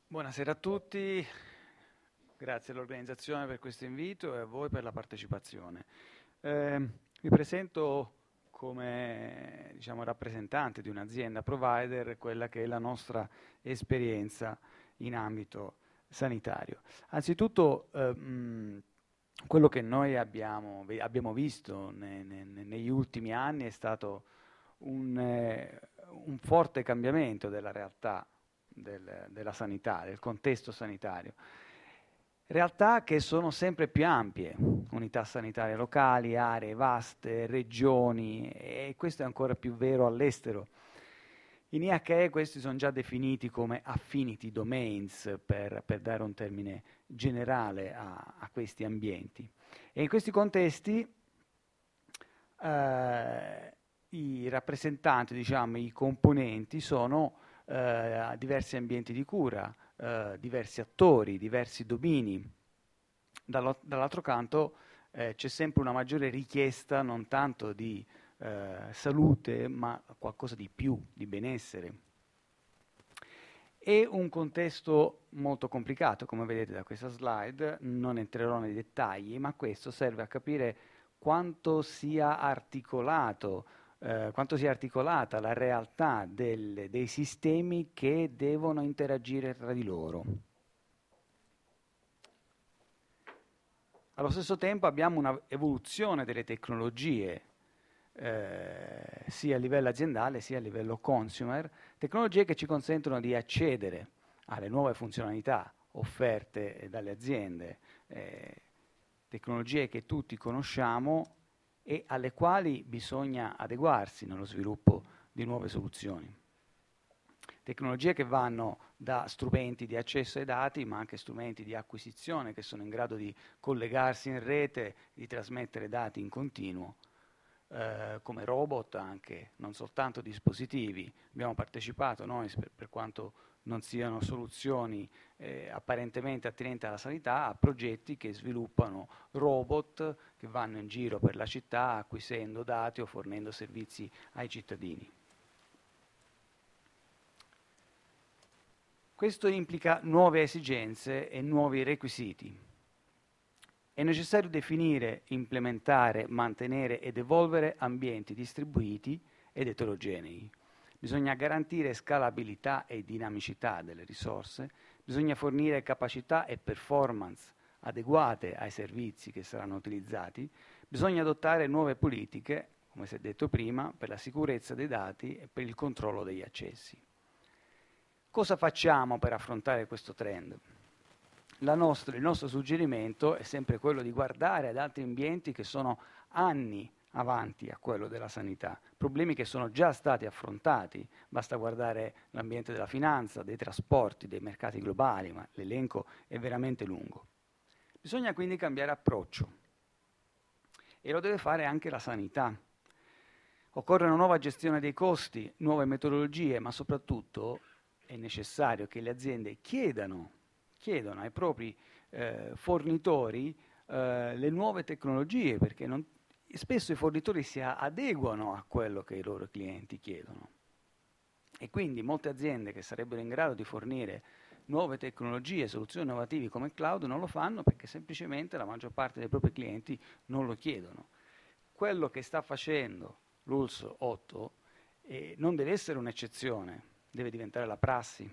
Buonasera a tutti, grazie all'organizzazione per questo invito e a voi per la partecipazione. Mi presento come diciamo, rappresentante di un'azienda provider, quella che è la nostra esperienza in ambito sanitario. Anzitutto, quello che noi abbiamo visto negli ultimi anni è stato un forte cambiamento della realtà della sanità, del contesto sanitario. Realtà che sono sempre più ampie, unità sanitarie locali, aree vaste, regioni, e questo è ancora più vero all'estero. In IHE questi sono già definiti come affinity domains, per dare un termine generale a questi ambienti. E in questi contesti i rappresentanti, diciamo, i componenti sono diversi ambienti di cura, diversi attori, diversi domini. Dall'altro canto c'è sempre una maggiore richiesta non tanto di salute, ma qualcosa di più, di benessere. È un contesto molto complicato, come vedete da questa slide, non entrerò nei dettagli, ma questo serve a capire quanto sia quanto sia articolata la realtà dei sistemi che devono interagire tra di loro. Allo stesso tempo abbiamo un'evoluzione delle tecnologie, sia a livello aziendale sia a livello consumer, tecnologie che ci consentono di accedere alle nuove funzionalità offerte dalle aziende, tecnologie che tutti conosciamo e alle quali bisogna adeguarsi nello sviluppo di nuove soluzioni. Tecnologie che vanno da strumenti di accesso ai dati, ma anche strumenti di acquisizione che sono in grado di collegarsi in rete, di trasmettere dati in continuo, come robot anche, non soltanto dispositivi. Abbiamo partecipato noi, per quanto non siano soluzioni apparentemente attinenti alla sanità, a progetti che sviluppano robot che vanno in giro per la città acquisendo dati o fornendo servizi ai cittadini. Questo implica nuove esigenze e nuovi requisiti. È necessario definire, implementare, mantenere ed evolvere ambienti distribuiti ed eterogenei. Bisogna garantire scalabilità e dinamicità delle risorse, bisogna fornire capacità e performance adeguate ai servizi che saranno utilizzati, bisogna adottare nuove politiche, come si è detto prima, per la sicurezza dei dati e per il controllo degli accessi. Cosa facciamo per affrontare questo trend? Il nostro suggerimento è sempre quello di guardare ad altri ambienti che sono anni avanti a quello della sanità, problemi che sono già stati affrontati, basta guardare l'ambiente della finanza, dei trasporti, dei mercati globali, ma l'elenco è veramente lungo. Bisogna quindi cambiare approccio e lo deve fare anche la sanità. Occorre una nuova gestione dei costi, nuove metodologie, ma soprattutto è necessario che le aziende chiedano ai propri fornitori le nuove tecnologie, perché spesso i fornitori si adeguano a quello che i loro clienti chiedono. E quindi molte aziende che sarebbero in grado di fornire nuove tecnologie, soluzioni innovative come cloud, non lo fanno perché semplicemente la maggior parte dei propri clienti non lo chiedono. Quello che sta facendo l'ULSS 8 non deve essere un'eccezione, deve diventare la prassi.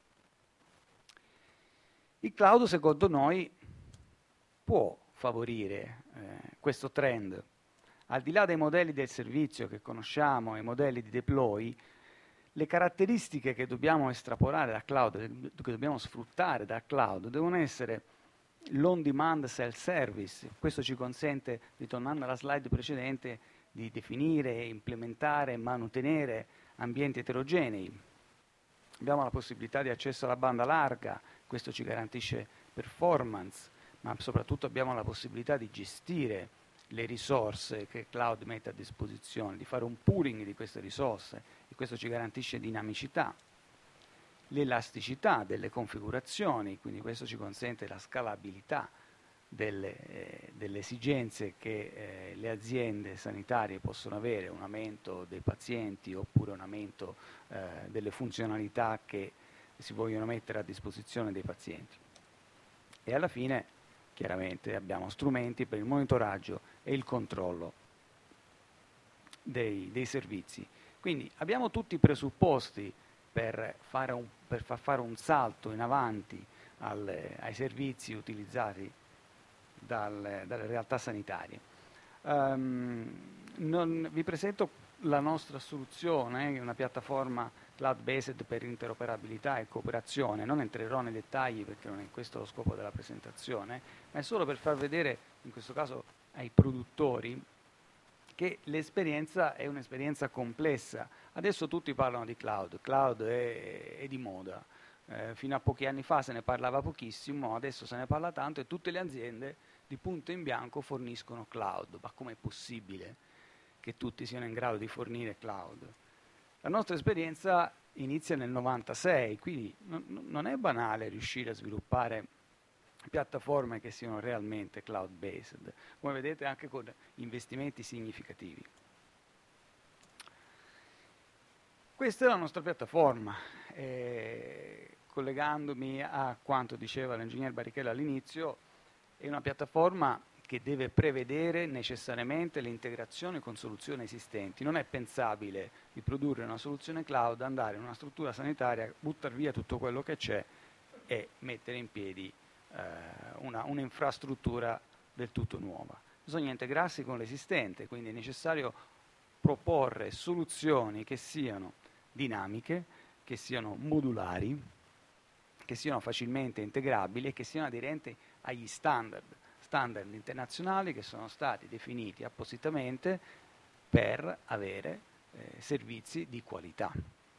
Il cloud, secondo noi, può favorire questo trend. Al di là dei modelli del servizio che conosciamo e i modelli di deploy, le caratteristiche che dobbiamo estrapolare dal cloud, che dobbiamo sfruttare dal cloud, devono essere l'on-demand self-service. Questo ci consente, ritornando alla slide precedente, di definire, implementare e mantenere ambienti eterogenei. Abbiamo la possibilità di accesso alla banda larga, questo ci garantisce performance, ma soprattutto abbiamo la possibilità di gestire le risorse che il cloud mette a disposizione, di fare un pooling di queste risorse e questo ci garantisce dinamicità, l'elasticità delle configurazioni, quindi questo ci consente la scalabilità delle esigenze che le aziende sanitarie possono avere, un aumento dei pazienti oppure un aumento delle funzionalità che si vogliono mettere a disposizione dei pazienti. E alla fine, chiaramente, abbiamo strumenti per il monitoraggio e il controllo dei servizi. Quindi abbiamo tutti i presupposti per far fare un salto in avanti ai servizi utilizzati dalle realtà sanitarie. Vi presento la nostra soluzione, che è una piattaforma cloud-based per interoperabilità e cooperazione. Non entrerò nei dettagli perché non è questo lo scopo della presentazione, ma è solo per far vedere, in questo caso ai produttori, che l'esperienza è un'esperienza complessa. Adesso tutti parlano di cloud, cloud è di moda. Fino a pochi anni fa se ne parlava pochissimo, adesso se ne parla tanto e tutte le aziende di punto in bianco forniscono cloud. Ma com'è possibile che tutti siano in grado di fornire cloud? La nostra esperienza inizia nel 96, quindi non è banale riuscire a sviluppare piattaforme che siano realmente cloud-based, come vedete anche con investimenti significativi. Questa è la nostra piattaforma, collegandomi a quanto diceva l'ingegner Barichella all'inizio, è una piattaforma che deve prevedere necessariamente l'integrazione con soluzioni esistenti. Non è pensabile di produrre una soluzione cloud, andare in una struttura sanitaria, buttare via tutto quello che c'è e mettere in piedi un'infrastruttura del tutto nuova. Bisogna integrarsi con l'esistente, quindi è necessario proporre soluzioni che siano dinamiche, che siano modulari, che siano facilmente integrabili e che siano aderenti agli standard internazionali che sono stati definiti appositamente per avere servizi di qualità.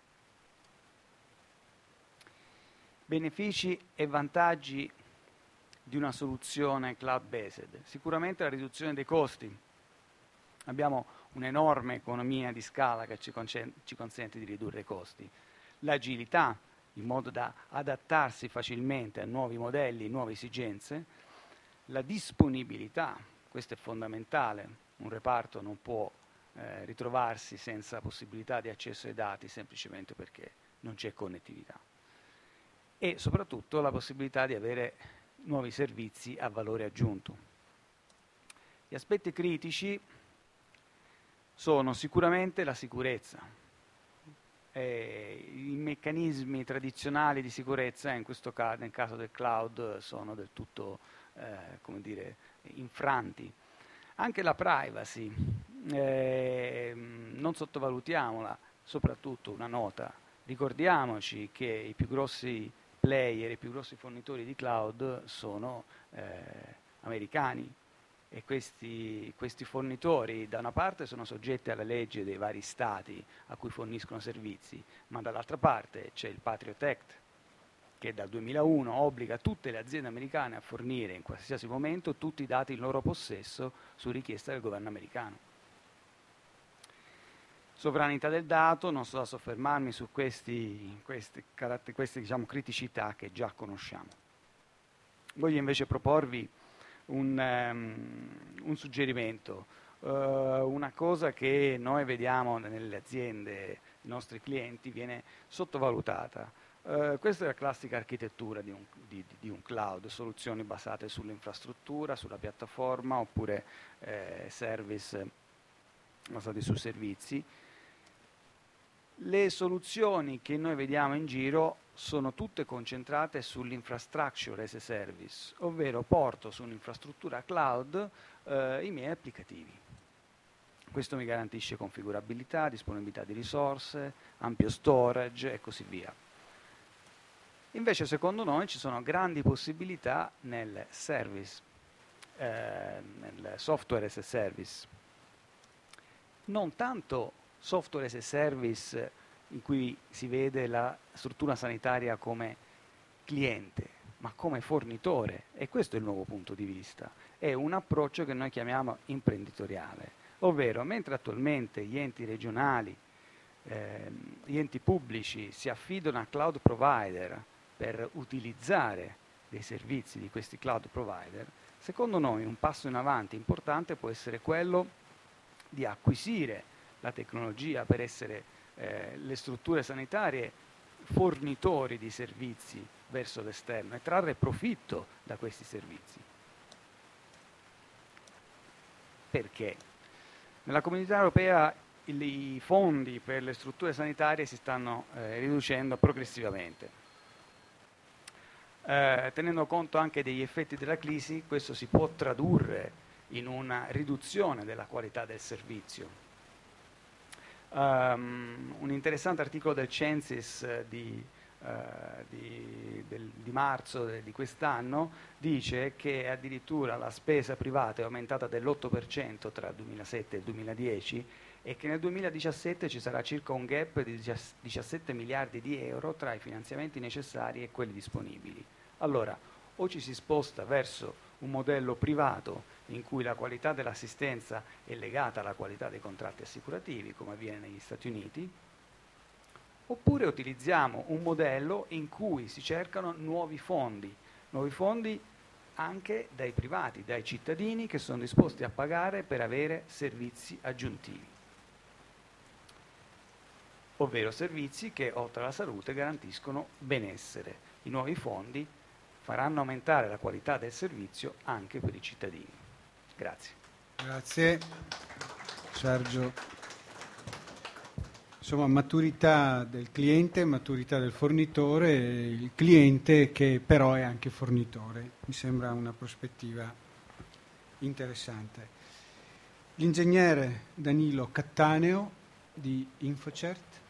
Benefici e vantaggi di una soluzione cloud-based. Sicuramente la riduzione dei costi. Abbiamo un'enorme economia di scala che ci consente di ridurre i costi. L'agilità, in modo da adattarsi facilmente a nuovi modelli, nuove esigenze. La disponibilità, questo è fondamentale. Un reparto non può ritrovarsi senza possibilità di accesso ai dati semplicemente perché non c'è connettività. E soprattutto la possibilità di avere nuovi servizi a valore aggiunto. Gli aspetti critici sono sicuramente la sicurezza. I meccanismi tradizionali di sicurezza, nel caso del cloud, sono del tutto come dire, infranti. Anche la privacy, non sottovalutiamola, soprattutto una nota. Ricordiamoci che i più grossi player, i più grossi fornitori di cloud sono americani e questi fornitori da una parte sono soggetti alla legge dei vari stati a cui forniscono servizi, ma dall'altra parte c'è il Patriot Act che dal 2001 obbliga tutte le aziende americane a fornire in qualsiasi momento tutti i dati in loro possesso su richiesta del governo americano. Sovranità del dato, non sto a soffermarmi su queste diciamo, criticità che già conosciamo. Voglio invece proporvi un suggerimento, una cosa che noi vediamo nelle aziende, i nostri clienti, viene sottovalutata. Questa è la classica architettura di un cloud, soluzioni basate sull'infrastruttura, sulla piattaforma oppure service basati su servizi. Le soluzioni che noi vediamo in giro sono tutte concentrate sull'infrastructure as a service, ovvero porto su un'infrastruttura cloud i miei applicativi. Questo mi garantisce configurabilità, disponibilità di risorse, ampio storage e così via. Invece secondo noi ci sono grandi possibilità nel service, nel software as a service. Non tanto software as a service in cui si vede la struttura sanitaria come cliente, ma come fornitore, e questo è il nuovo punto di vista. È un approccio che noi chiamiamo imprenditoriale, ovvero mentre attualmente gli enti regionali, gli enti pubblici si affidano a cloud provider per utilizzare dei servizi di questi cloud provider, secondo noi un passo in avanti importante può essere quello di acquisire la tecnologia per essere le strutture sanitarie fornitori di servizi verso l'esterno e trarre profitto da questi servizi. Perché? Nella Comunità Europea i fondi per le strutture sanitarie si stanno riducendo progressivamente. Tenendo conto anche degli effetti della crisi, questo si può tradurre in una riduzione della qualità del servizio. Un interessante articolo del Censis di marzo di quest'anno dice che addirittura la spesa privata è aumentata dell'8% tra il 2007 e il 2010 e che nel 2017 ci sarà circa un gap di 17 miliardi di euro tra i finanziamenti necessari e quelli disponibili. Allora, o ci si sposta verso un modello privato in cui la qualità dell'assistenza è legata alla qualità dei contratti assicurativi, come avviene negli Stati Uniti, oppure utilizziamo un modello in cui si cercano nuovi fondi anche dai privati, dai cittadini che sono disposti a pagare per avere servizi aggiuntivi, ovvero servizi che oltre alla salute garantiscono benessere. I nuovi fondi faranno aumentare la qualità del servizio anche per i cittadini. Grazie. Grazie Sergio. Insomma, maturità del cliente, maturità del fornitore, il cliente che però è anche fornitore. Mi sembra una prospettiva interessante. L'ingegnere Danilo Cattaneo di Infocert.